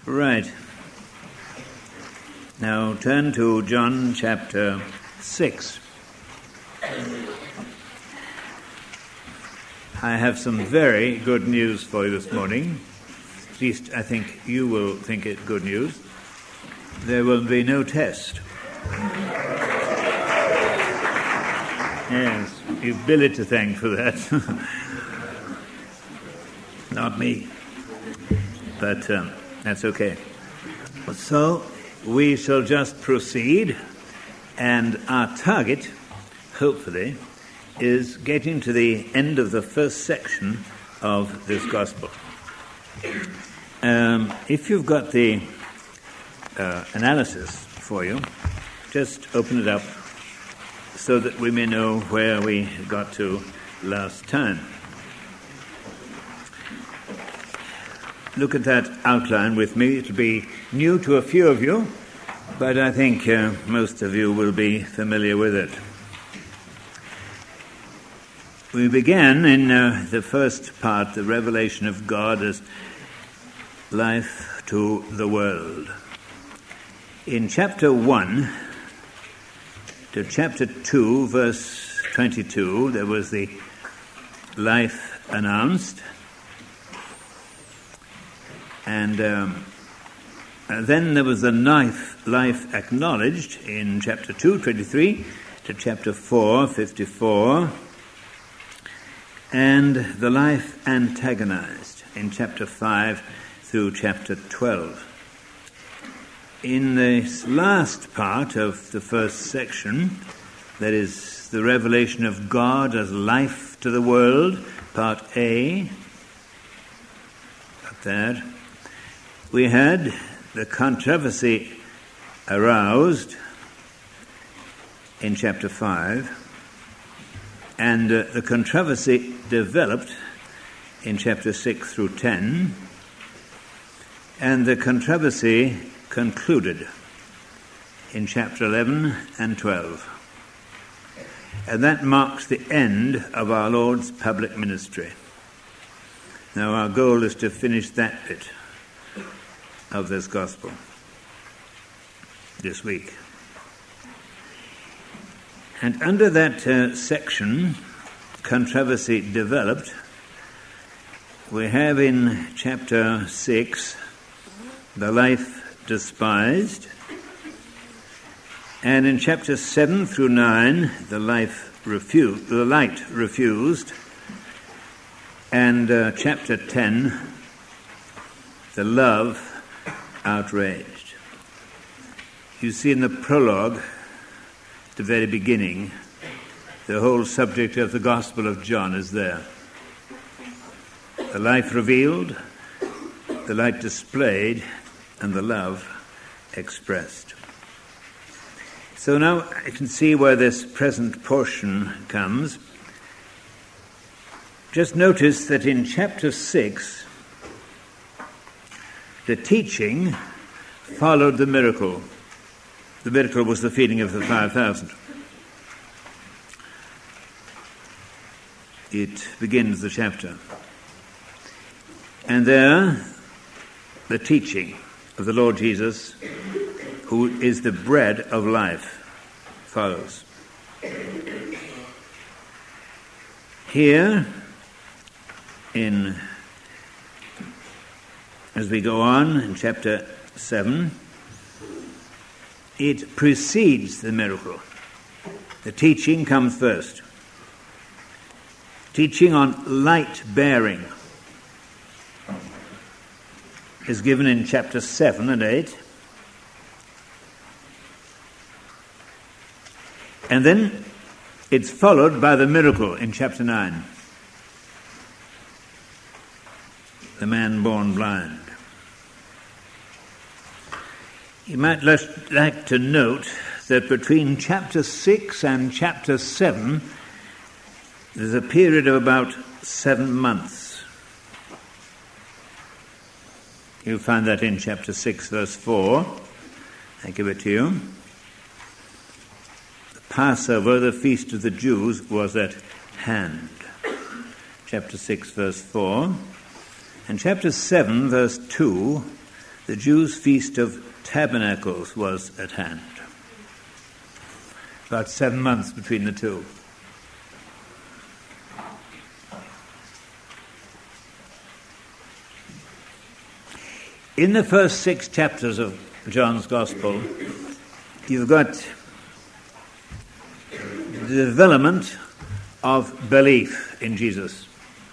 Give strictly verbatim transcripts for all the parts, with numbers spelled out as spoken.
Right. Now turn to John chapter six. I have some very good news for you this morning. At least I think you will think it good news. There will be no test. Yes, you've Billy to thank for that. Not me. But um, that's okay. So we shall just proceed, and our target, hopefully, is getting to the end of the first section of this gospel. Um, if you've got the uh, analysis for you, just open it up so that we may know where we got to last time. Look at that outline with me. It'll be new to a few of you, but I think uh, most of you will be familiar with it. We began in uh, the first part, the revelation of God as life to the world. In chapter one to chapter two, verse twenty-two, there was the life announced. And um, then there was the life, life acknowledged in chapter two, twenty-three, to chapter four, fifty-four, and the life antagonized in chapter five through chapter twelve. In this last part of the first section, that is the revelation of God as life to the world, part A, got that. We had the controversy aroused in chapter five, and uh, the controversy developed in chapter six through ten, and the controversy concluded in chapter eleven and twelve. And that marks the end of our Lord's public ministry. Now our goal is to finish that bit of this gospel this week. And under that uh, section, controversy developed, we have in chapter six the life despised, and in chapter seven through nine the life refused, the light refused, and uh, chapter ten the love outraged. You see in the prologue, at the very beginning, the whole subject of the Gospel of John is there. The life revealed, the light displayed, and the love expressed. So now I can see where this present portion comes. Just notice that in chapter six, the teaching followed the miracle. The miracle was the feeding of the five thousand. It begins the chapter. And there, the teaching of the Lord Jesus, who is the bread of life, follows. Here, in as we go on in chapter seven, it precedes the miracle. The teaching comes first. Teaching on light bearing is given in chapter seven and eight. And then it's followed by the miracle in chapter nine. The man born blind. You might like to note that between chapter six and chapter seven, there's a period of about seven months. You'll find that in chapter six, verse four. I give it to you. The Passover, the feast of the Jews, was at hand. Chapter six, verse four. And chapter seven, verse two, the Jews' Feast of Tabernacles was at hand. About seven months between the two. In the first six chapters of John's Gospel, you've got the development of belief in Jesus.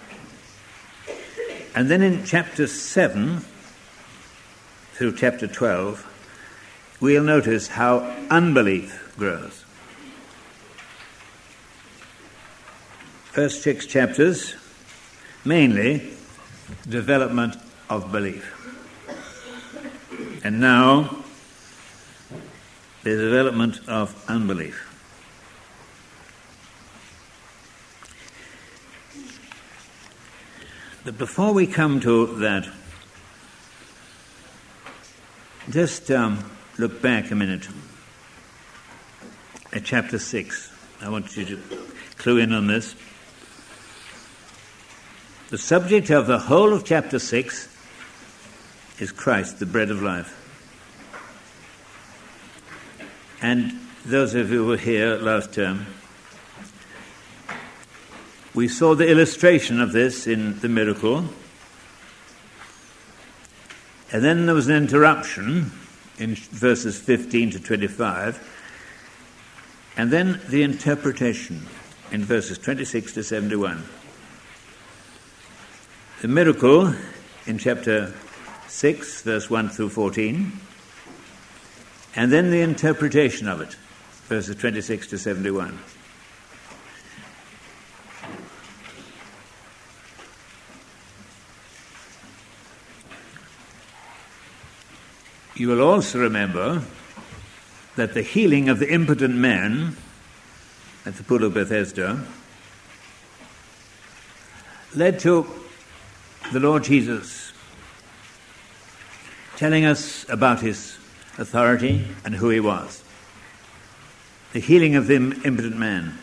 And then in chapter seven through chapter twelve, we'll notice how unbelief grows. First six chapters, mainly development of belief. And now, the development of unbelief. But before we come to that, just um, look back a minute at chapter six. I want you to clue in on this. The subject of the whole of chapter six is Christ, the bread of life. And those of you who were here last term, we saw the illustration of this in the miracle. And then there was an interruption in verses fifteen to twenty-five. And then the interpretation in verses twenty-six to seventy-one. The miracle in chapter six, verse one through fourteen, and then the interpretation of it, verses twenty-six to seventy-one. You will also remember that the healing of the impotent man at the pool of Bethesda led to the Lord Jesus telling us about his authority and who he was. The healing of the impotent man.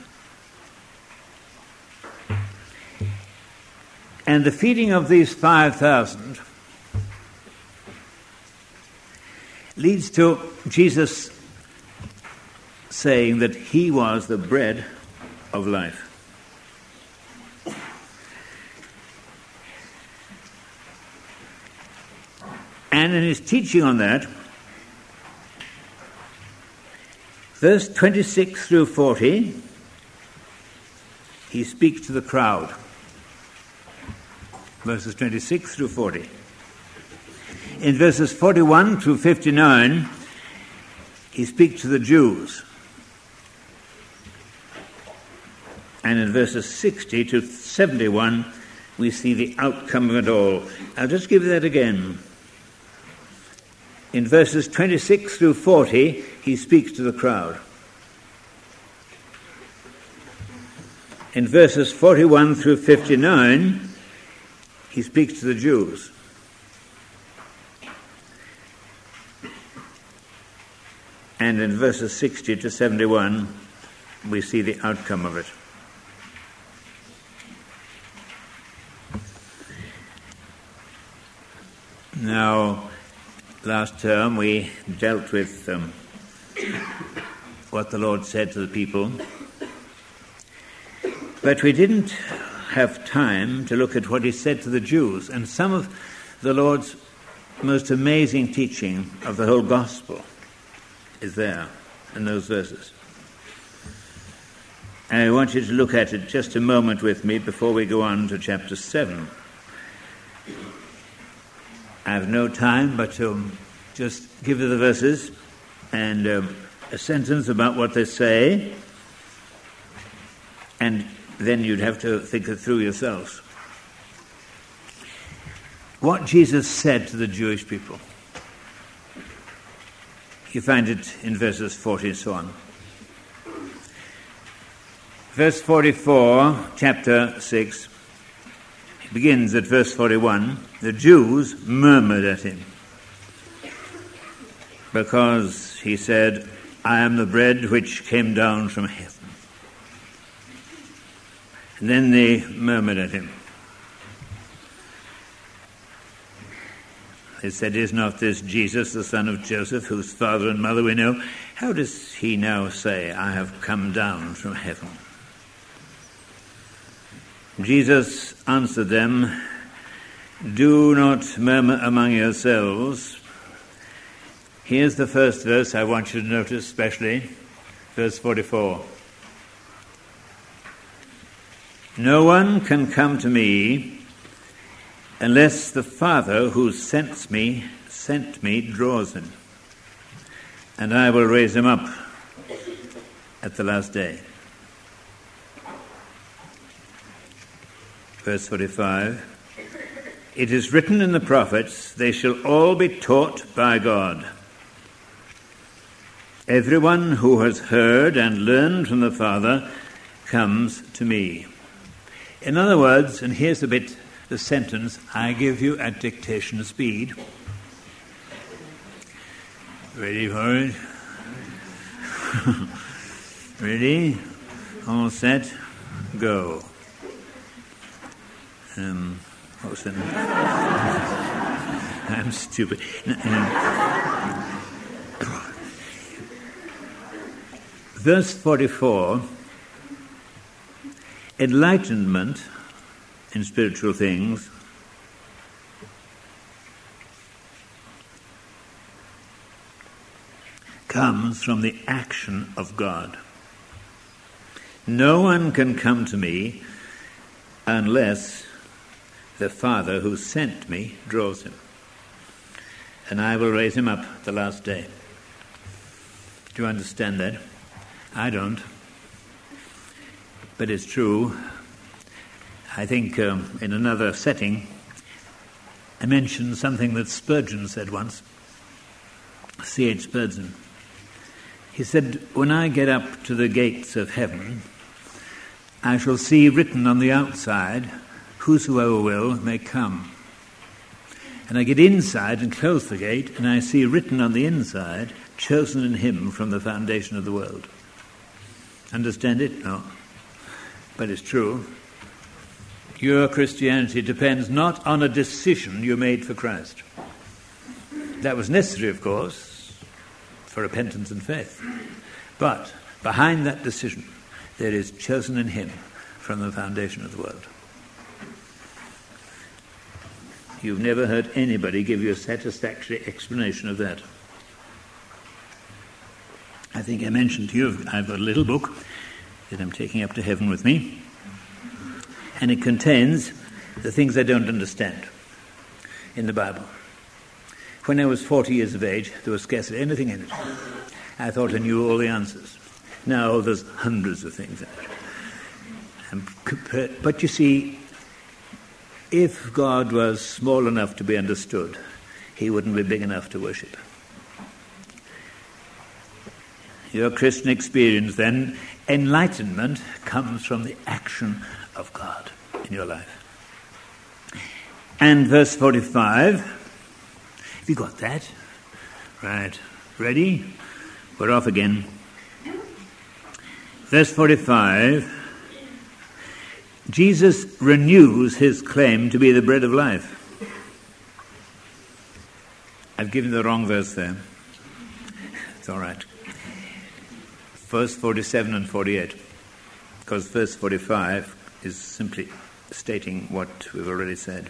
And the feeding of these five thousand leads to Jesus saying that he was the bread of life. And in his teaching on that, verse twenty-six through forty, he speaks to the crowd. Verses twenty-six through forty. In verses forty-one through fifty-nine, he speaks to the Jews. And in verses sixty to seventy-one, we see the outcome of it all. I'll just give you that again. In verses twenty-six through forty, he speaks to the crowd. In verses forty-one through fifty-nine, he speaks to the Jews. And in verses sixty to seventy-one, we see the outcome of it. Now, last term we dealt with um, what the Lord said to the people, but we didn't have time to look at what he said to the Jews, and some of the Lord's most amazing teaching of the whole gospel is there in those verses. And I want you to look at it just a moment with me before we go on to chapter seven. I have no time but to just give you the verses and um, a sentence about what they say, and then you'd have to think it through yourselves. What Jesus said to the Jewish people. You find it in verses forty and so on. Verse forty-four, chapter six, begins at verse forty-one. The Jews murmured at him because he said, I am the bread which came down from heaven. And then they murmured at him. They said, "Is not this Jesus, the son of Joseph, whose father and mother we know? How does he now say, 'I have come down from heaven'?" Jesus answered them, "Do not murmur among yourselves." Here's the first verse I want you to notice especially, verse forty-four. "No one can come to me unless the Father who sent me, sent me draws him, and I will raise him up at the last day." Verse forty-five, "It is written in the prophets, they shall all be taught by God. Everyone who has heard and learned from the Father comes to me." In other words, and here's the bit, the sentence I give you at dictation speed. Ready for it? Ready? All set? Go. Um, what was that? I'm stupid. Verse forty-four, enlightenment in spiritual things comes from the action of God. No one can come to me unless the Father who sent me draws him, and I will raise him up the last day. Do you understand that? I don't. But it's true. I think um, in another setting, I mentioned something that Spurgeon said once, C H Spurgeon. He said, "When I get up to the gates of heaven, I shall see written on the outside, 'Whosoever will may come.' And I get inside and close the gate, and I see written on the inside, 'Chosen in him from the foundation of the world.'" Understand it? No. But it's true. Your Christianity depends not on a decision you made for Christ. That was necessary, of course, for repentance and faith. But behind that decision, there is chosen in him from the foundation of the world. You've never heard anybody give you a satisfactory explanation of that. I think I mentioned to you, I've got a little book that I'm taking up to heaven with me, and it contains the things I don't understand in the Bible. When I was forty years of age, there was scarcely anything in it. I thought I knew all the answers. Now there's hundreds of things in it. But you see, if God was small enough to be understood, he wouldn't be big enough to worship. Your Christian experience, then, enlightenment comes from the action of God in your life. And verse forty-five, have you got that? Right. Ready? We're off again. Verse forty-five, Jesus renews his claim to be the bread of life. I've given the wrong verse there. It's all right. Verse forty-seven and forty-eight, because verse forty-five is simply stating what we've already said.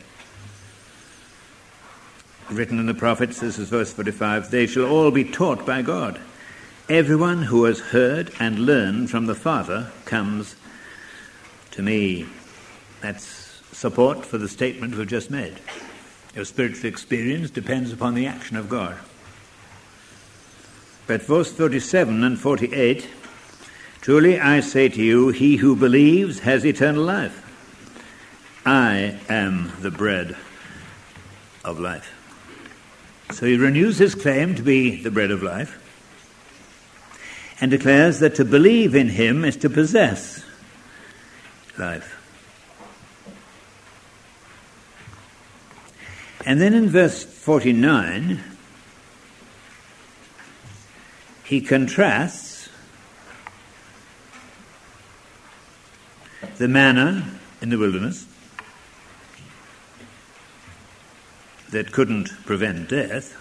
Written in the prophets, this is verse forty-five, "They shall all be taught by God. Everyone who has heard and learned from the Father comes to me." That's support for the statement we've just made. Your spiritual experience depends upon the action of God. But verse forty-seven and forty-eight, "Truly I say to you, he who believes has eternal life. I am the bread of life." So he renews his claim to be the bread of life and declares that to believe in him is to possess life. And then in verse forty-nine, he contrasts the manna in the wilderness, that couldn't prevent death,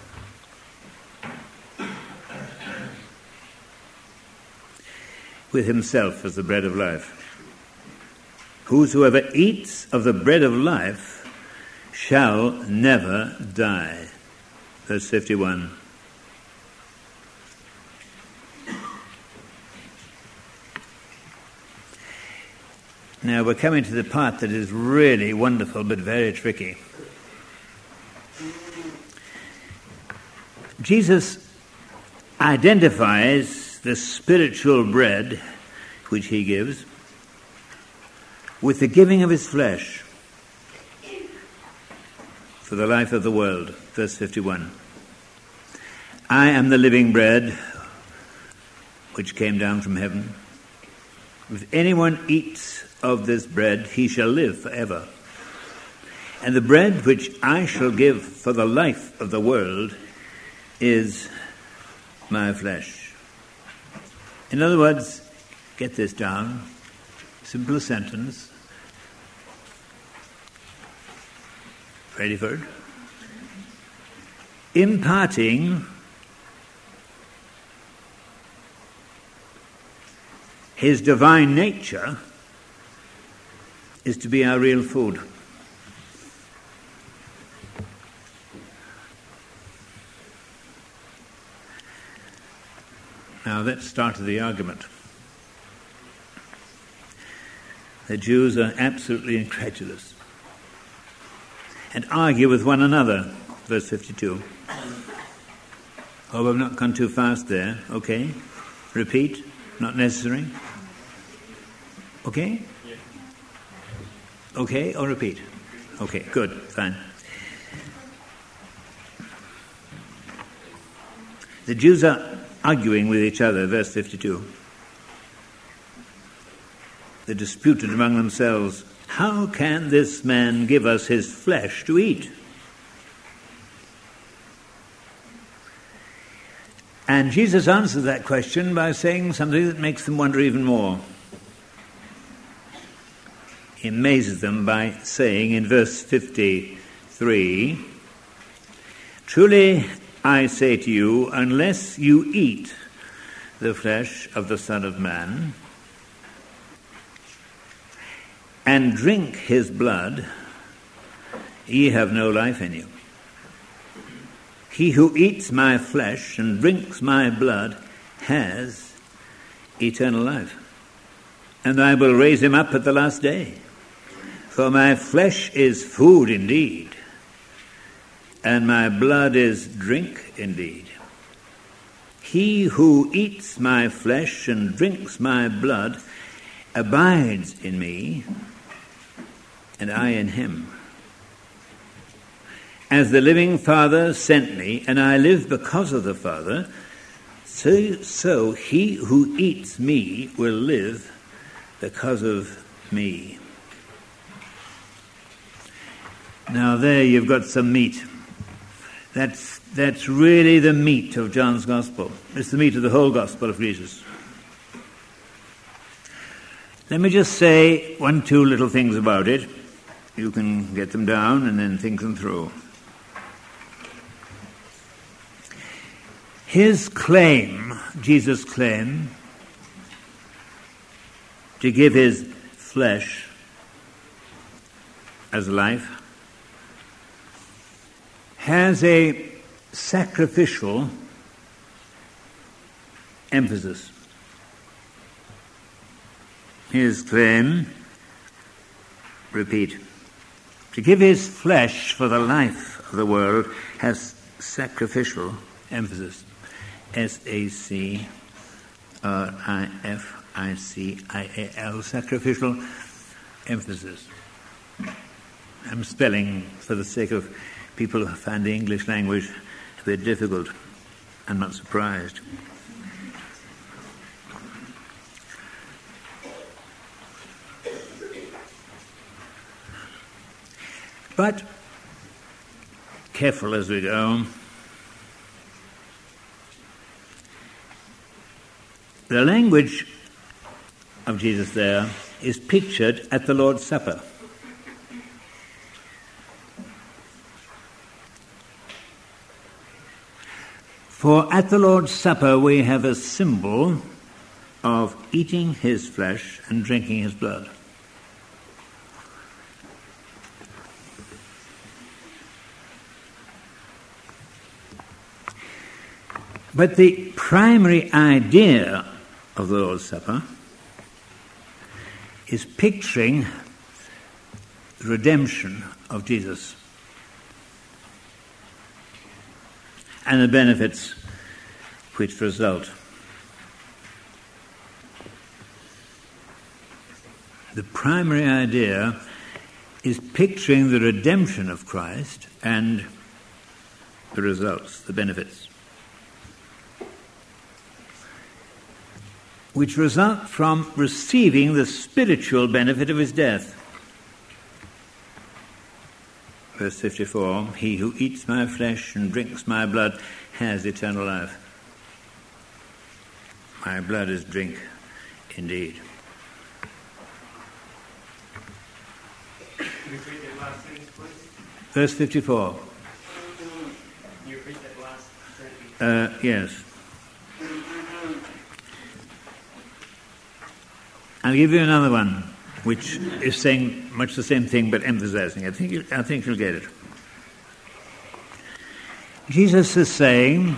with himself as the bread of life. Whosoever eats of the bread of life shall never die. Verse fifty-one. Now we're coming to the part that is really wonderful but very tricky. Jesus identifies the spiritual bread which he gives with the giving of his flesh for the life of the world. Verse fifty-one. I am the living bread which came down from heaven. If anyone eats of this bread, he shall live forever. And the bread which I shall give for the life of the world is my flesh. In other words, get this down, simple sentence. Ready for it? Imparting his divine nature is to be our real food. Now let's start the argument. The Jews are absolutely incredulous and argue with one another. Verse fifty-two. Oh, we've not gone too fast there. Okay. Repeat. Not necessary. Okay? Okay, or repeat? Okay, good, fine. The Jews are arguing with each other, verse fifty-two. They disputed among themselves, how can this man give us his flesh to eat? And Jesus answered that question by saying something that makes them wonder even more. He amazes them by saying in verse fifty-three, truly I say to you, unless you eat the flesh of the Son of Man and drink his blood, ye have no life in you. He who eats my flesh and drinks my blood has eternal life, and I will raise him up at the last day. For my flesh is food indeed, and my blood is drink indeed. He who eats my flesh and drinks my blood abides in me, and I in him. As the living Father sent me, and I live because of the Father, so, so he who eats me will live because of me. Now there you've got some meat. That's, that's really the meat of John's Gospel. It's the meat of the whole Gospel of Jesus. Let me just say one, two little things about it. You can get them down and then think them through. His claim, Jesus' claim, to give his flesh as life, has a sacrificial emphasis. His claim, repeat, to give his flesh for the life of the world has sacrificial emphasis. S A C R I F I C I A L, sacrificial emphasis. I'm spelling for the sake of people who find the English language a bit difficult. I'm not surprised. But, careful as we go, the language of Jesus there is pictured at the Lord's Supper. For at the Lord's Supper we have a symbol of eating his flesh and drinking his blood. But the primary idea of the Lord's Supper is picturing the redemption of Jesus and the benefits which result. The primary idea is picturing the redemption of Christ and the results, the benefits, which result from receiving the spiritual benefit of his death. Verse fifty-four, he who eats my flesh and drinks my blood has eternal life. My blood is drink indeed. Can you repeat that last sentence, please? Verse fifty-four. Can you repeat that last sentence? Uh, yes. I'll give you another one, which is saying much the same thing but emphasizing. I think you, I think you'll get it. Jesus is saying,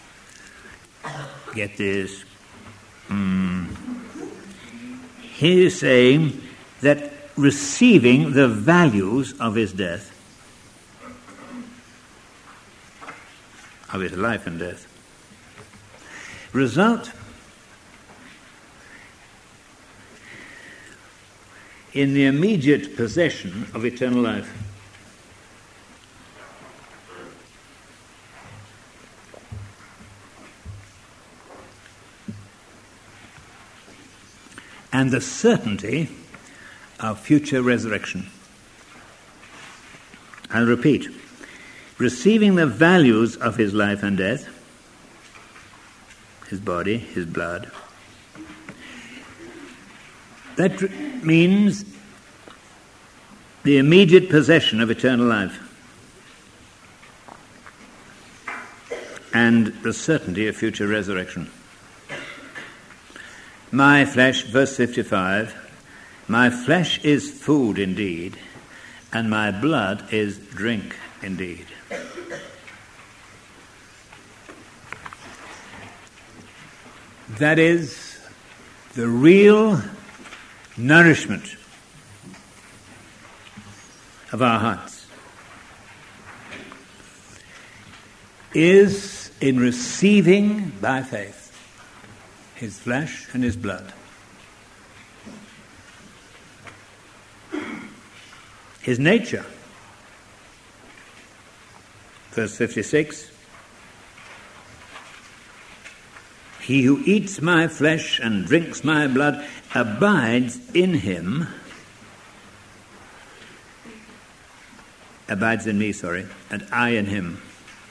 get this, mm, he is saying that receiving the values of his death, of his life and death, result in the immediate possession of eternal life. And the certainty of future resurrection. I'll repeat. Receiving the values of his life and death, his body, his blood, that means the immediate possession of eternal life and the certainty of future resurrection. My flesh, verse fifty-five, my flesh is food indeed, and my blood is drink indeed. That is the real nourishment of our hearts, is in receiving by faith his flesh and his blood, his nature. Verse fifty-six, he who eats my flesh and drinks my blood abides in him, abides in me, sorry, and I in him.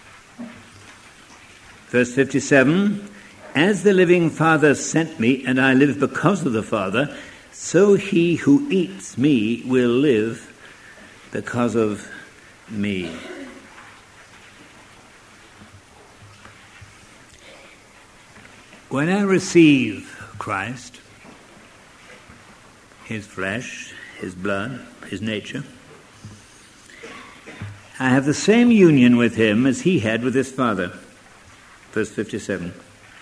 Verse fifty-seven, as the living Father sent me, and I live because of the Father, so he who eats me will live because of me. When I receive Christ, his flesh, his blood, his nature, I have the same union with him as he had with his Father. Verse fifty-seven.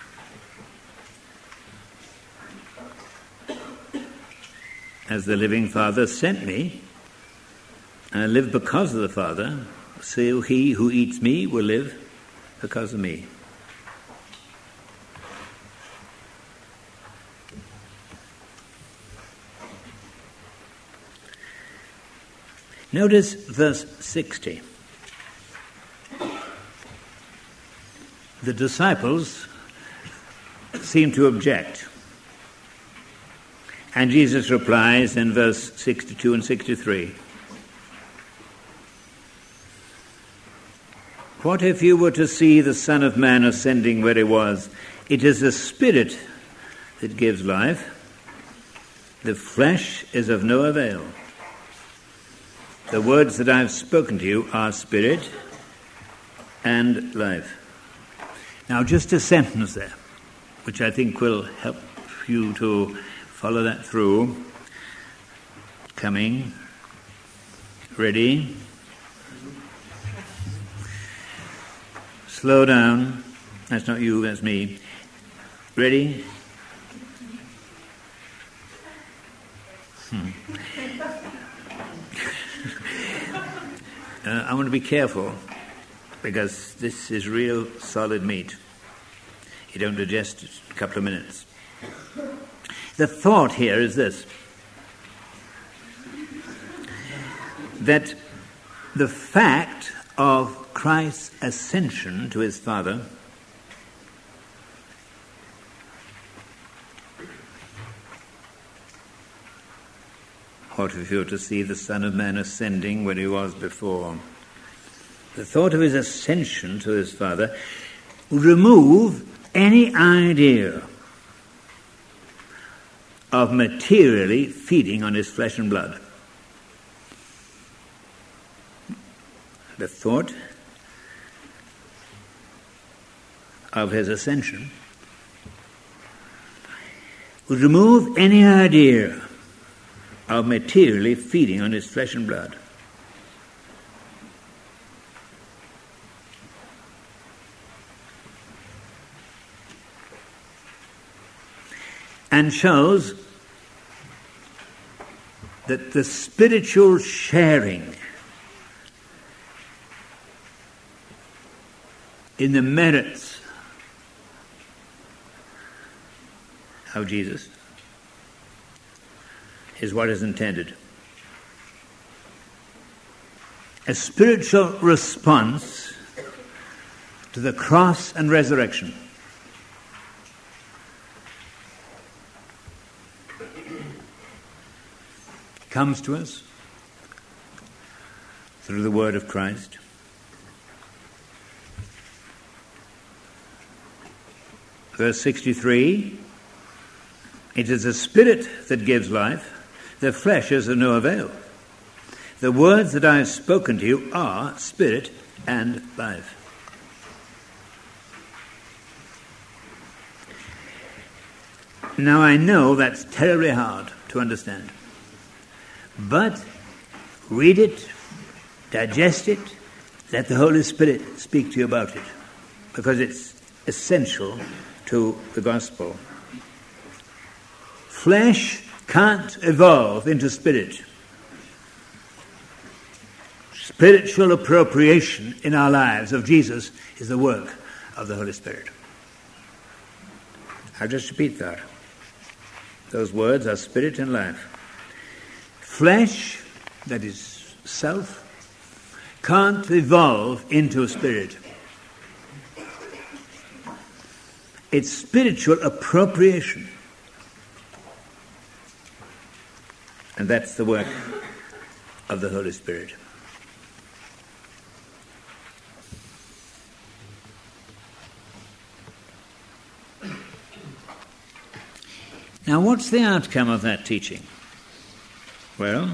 As the living Father sent me, and I live because of the Father, so he who eats me will live because of me. Notice verse sixty. The disciples seem to object. And Jesus replies in verse sixty-two and sixty-three. What if you were to see the Son of Man ascending where he was? It is the Spirit that gives life. The flesh is of no avail. The words that I have spoken to you are spirit and life. Now, just a sentence there, which I think will help you to follow that through. Coming. Ready. Slow down. That's not you, that's me. Ready? Hmm. uh, I want to be careful, because this is real solid meat. You don't digest it in a couple of minutes. The thought here is this: that the fact of Christ's ascension to his Father what if you were to see the Son of Man ascending where he was before? The thought of his ascension to his Father would remove any idea of materially feeding on his flesh and blood. The thought of his ascension would remove any idea of materially feeding on his flesh and blood. And shows that the spiritual sharing in the merits of Jesus is what is intended. A spiritual response to the cross and resurrection. Comes to us through the word of Christ. Verse sixty-three, it is the Spirit that gives life, the flesh is of no avail. The words that I have spoken to you are spirit and life. Now I know that's terribly hard to understand. But read it, digest it, let the Holy Spirit speak to you about it, because it's essential to the gospel. Flesh can't evolve into spirit. Spiritual appropriation in our lives of Jesus is the work of the Holy Spirit. I'll just repeat that. Those words are spirit and life. Flesh, that is self, can't evolve into a spirit. It's spiritual appropriation. And that's the work of the Holy Spirit. Now, what's the outcome of that teaching? Well,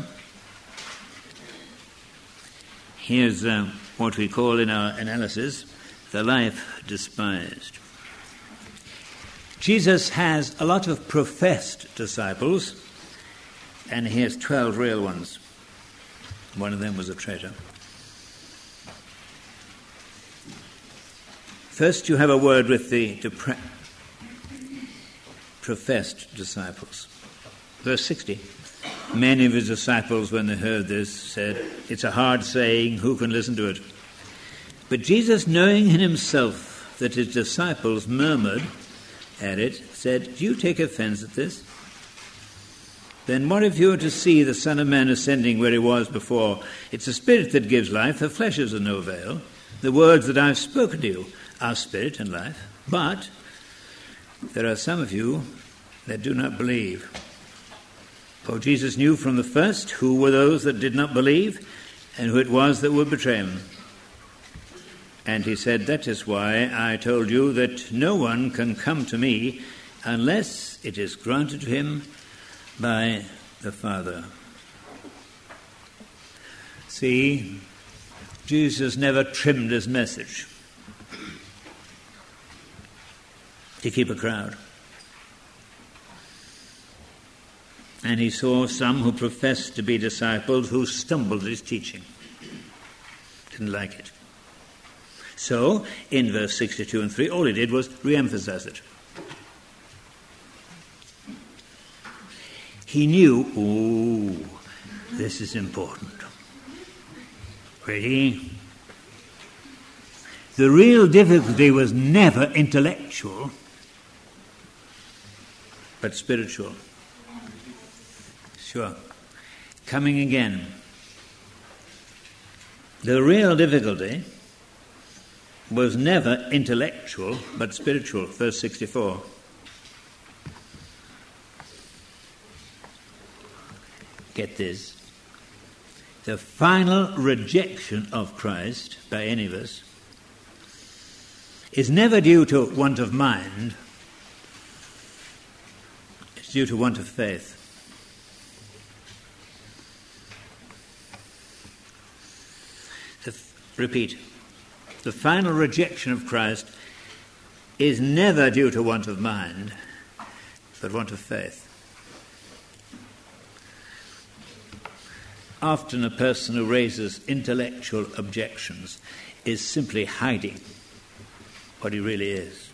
here's uh, what we call in our analysis the life despised. Jesus has a lot of professed disciples, and he has twelve real ones. One of them was a traitor. First, you have a word with the depre- professed disciples. Verse sixty. Many of his disciples, when they heard this, said, "It's a hard saying, who can listen to it?" But Jesus, knowing in himself that his disciples murmured at it, said, "Do you take offense at this? Then what if you were to see the Son of Man ascending where he was before? It's the Spirit that gives life, the flesh is of no avail. The words that I've spoken to you are spirit and life. But there are some of you that do not believe." For Jesus knew from the first who were those that did not believe and who it was that would betray him. And he said, "That is why I told you that no one can come to me unless it is granted to him by the Father." See, Jesus never trimmed his message. to keep a crowd. And he saw some who professed to be disciples who stumbled at his teaching. Didn't like it. So, in verse sixty-two and three, all he did was re-emphasize it. He knew, oh, this is important. Ready? The real difficulty was never intellectual, but spiritual. Sure. Coming again. The real difficulty was never intellectual, but spiritual. Verse sixty-four. Get this. The final rejection of Christ by any of us is never due to want of mind. It's due to want of faith. The, repeat. The final rejection of Christ is never due to want of mind, but want of faith. Often a person who raises intellectual objections is simply hiding what he really is.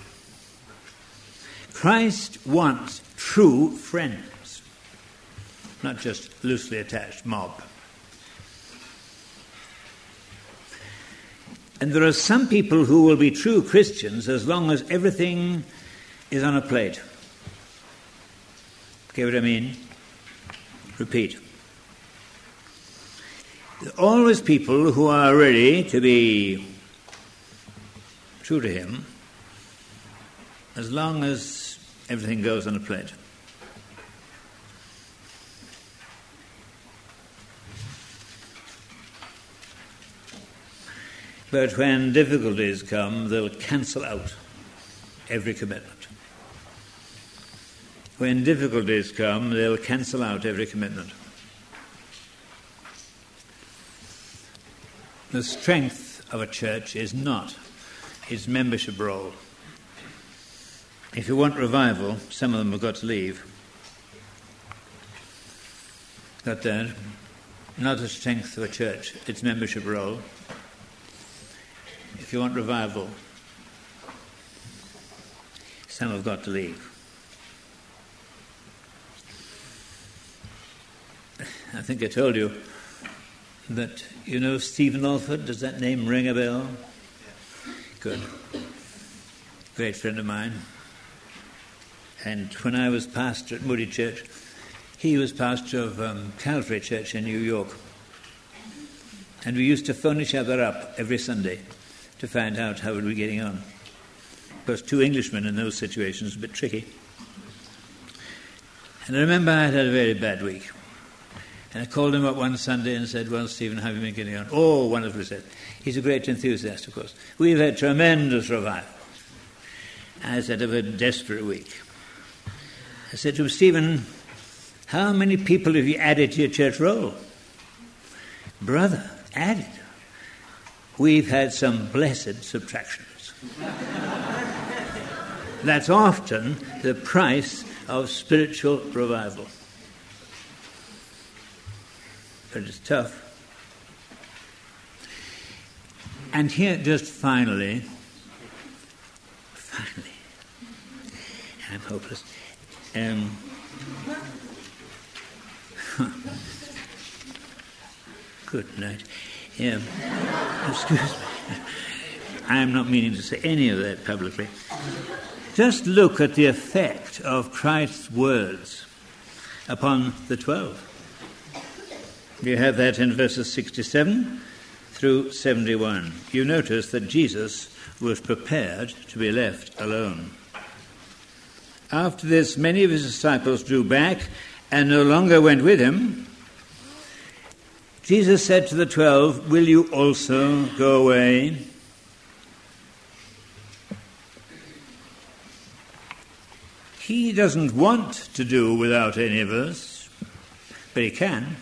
Christ wants true friends, not just loosely attached mob. And there are some people who will be true Christians as long as everything is on a plate. Get what I mean? Repeat. There are always people who are ready to be true to him as long as everything goes on a plate. But when difficulties come, they'll cancel out every commitment. When difficulties come, they'll cancel out every commitment. The strength of a church is not its membership roll. If you want revival, some of them have got to leave. Got that? Not the strength of a church, its membership roll. If you want revival, some have got to leave. I think I told you that, you know Stephen Alford, does that name ring a bell? Good. Great friend of mine. And when I was pastor at Moody Church, he was pastor of um, Calvary Church in New York. And we used to phone each other up every Sunday to find out how we were getting on. Because two Englishmen in those situations is a bit tricky. And I remember I had had a very bad week. And I called him up one Sunday and said, well, Stephen, how have you been getting on? Oh, wonderful, he said. He's a great enthusiast, of course. We've had tremendous revival. I said, I've had a desperate week. I said to him, Stephen, how many people have you added to your church roll? Brother, added? We've had some blessed subtractions. That's often the price of spiritual revival. But it's tough. And here, just finally, finally, I'm hopeless. Um, good night. Yeah. Excuse me. I'm not meaning to say any of that publicly. Just look at the effect of Christ's words upon the twelve. You have that in verses sixty-seven through seventy-one. You notice that Jesus was prepared to be left alone. After this, many of his disciples drew back and no longer went with him. Jesus said to the twelve, will you also go away? He doesn't want to do without any of us, but he can.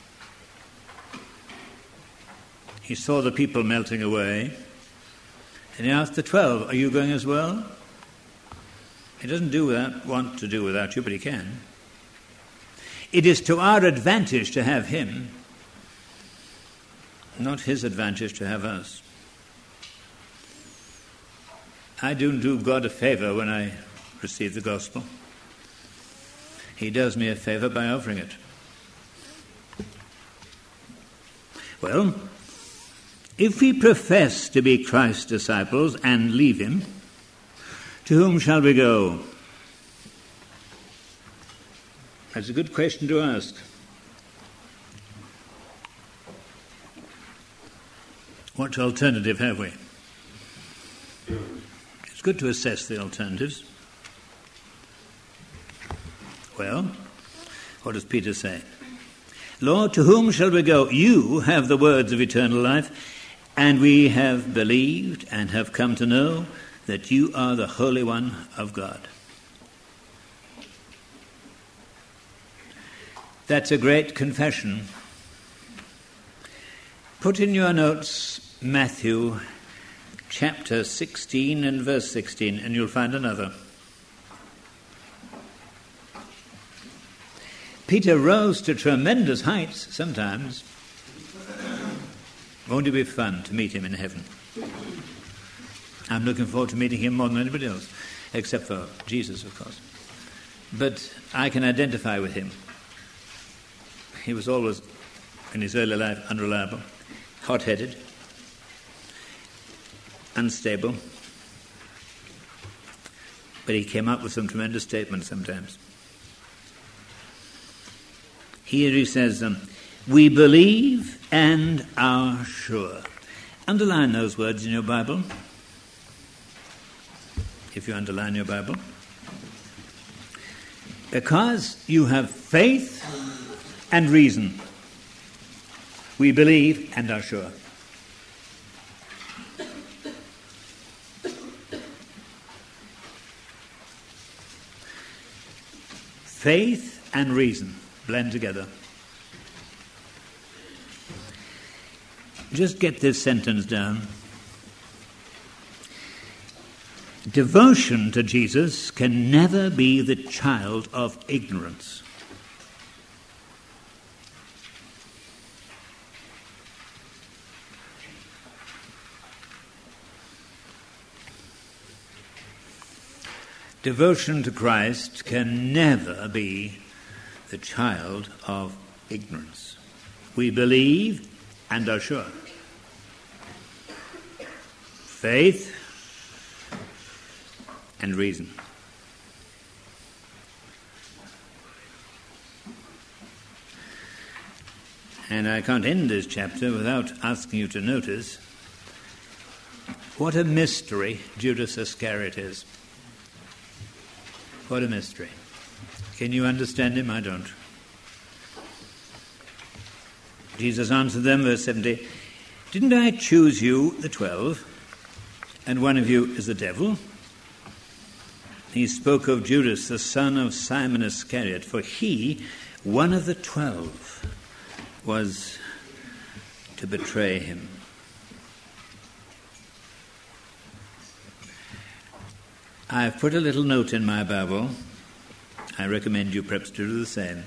He saw the people melting away, and he asked the twelve, are you going as well? He doesn't do without, want to do without you, but he can. It is to our advantage to have him, not his advantage to have us. I do do God a favour when I receive the gospel. He does me a favour by offering it. Well, if we profess to be Christ's disciples and leave him, to whom shall we go? That's a good question to ask. What alternative have we? It's good to assess the alternatives. Well, what does Peter say? Lord, to whom shall we go? You have the words of eternal life, and we have believed and have come to know that you are the Holy One of God. That's a great confession. Put in your notes Matthew chapter sixteen and verse sixteen, and you'll find another. Peter rose to tremendous heights sometimes. Won't it be fun to meet him in heaven? I'm looking forward to meeting him more than anybody else, except for Jesus, of course. But I can identify with him. He was always, in his early life, unreliable, hot-headed, unstable. But he came up with some tremendous statements sometimes. Here he says, um, we believe and are sure. Underline those words in your Bible, if you underline your Bible. Because you have faith and reason. We believe and are sure. Faith and reason blend together. Just get this sentence down. Devotion to Jesus can never be the child of ignorance. Devotion to Christ can never be the child of ignorance. We believe and are sure. Faith and reason. And I can't end this chapter without asking you to notice what a mystery Judas Iscariot is. What a mystery. Can you understand him? I don't. Jesus answered them, verse seventy, didn't I choose you, the twelve, and one of you is the devil? He spoke of Judas, the son of Simon Iscariot, for he, one of the twelve, was to betray him. I've put a little note in my Bible. I recommend you perhaps to do the same.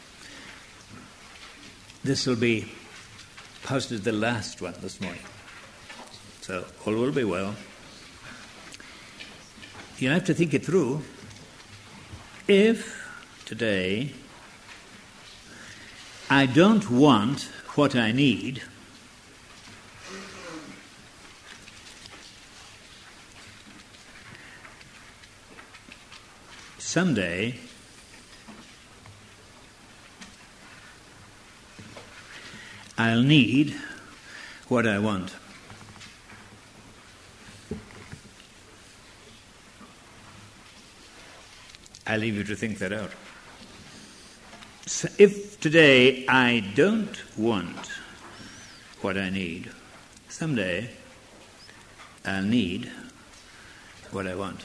This will be posted the last one this morning. So all will be well. You have to think it through. If today I don't want what I need, someday I'll need what I want. I leave you to think that out. So if today I don't want what I need, someday I'll need what I want.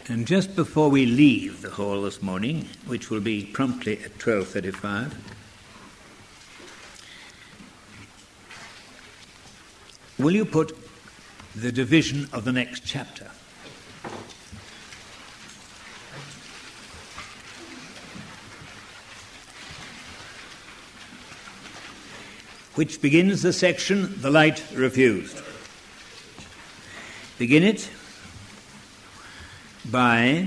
And just before we leave the hall this morning, which will be promptly at twelve thirty-five, will you put the division of the next chapter? Which begins the section, The Light Refused. Begin it by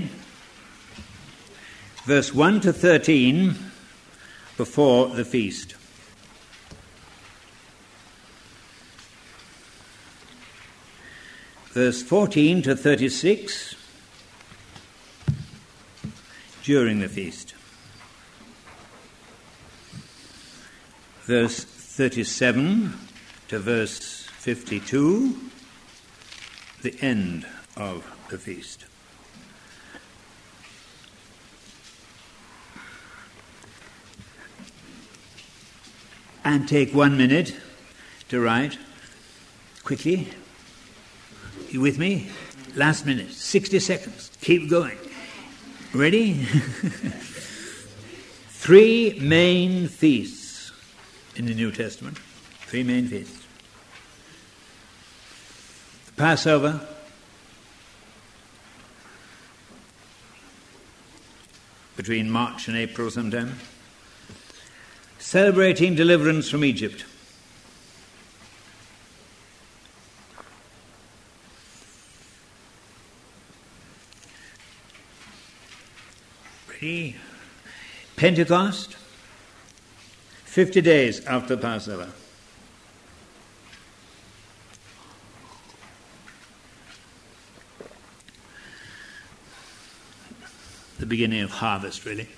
verse one to thirteen before the feast. Verse fourteen to thirty-six during the feast. Verse thirty-seven to verse fifty-two, the end of the feast. And take one minute to write quickly. You with me? Last minute, sixty seconds. Keep going. Ready? Three main feasts in the New Testament. Three main feasts. The Passover, between March and April sometime. Celebrating deliverance from Egypt. Ready? Pentecost, fifty days after Passover. The beginning of harvest, really.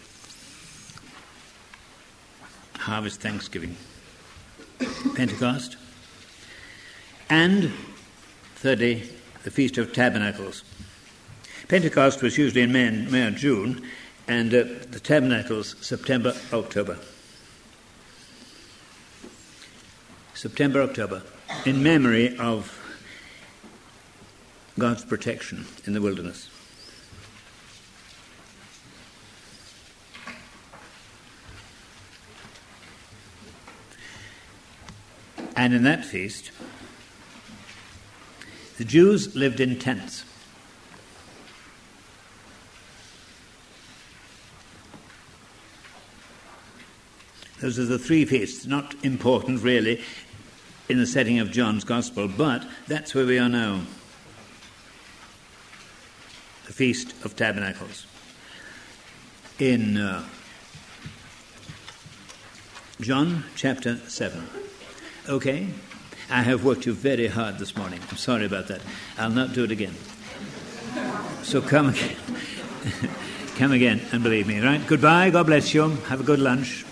Harvest Thanksgiving. Pentecost. And, thirdly, the Feast of Tabernacles. Pentecost was usually in May, May or June, and uh, the Tabernacles, September, October. September, October, in memory of God's protection in the wilderness. And in that feast, the Jews lived in tents. Those are the three feasts, not important really in the setting of John's Gospel, but that's where we are now. The Feast of Tabernacles. In uh, John chapter seven. Okay? I have worked you very hard this morning. I'm sorry about that. I'll not do it again. So come again. Come again and believe me, right? Goodbye. God bless you. Have a good lunch.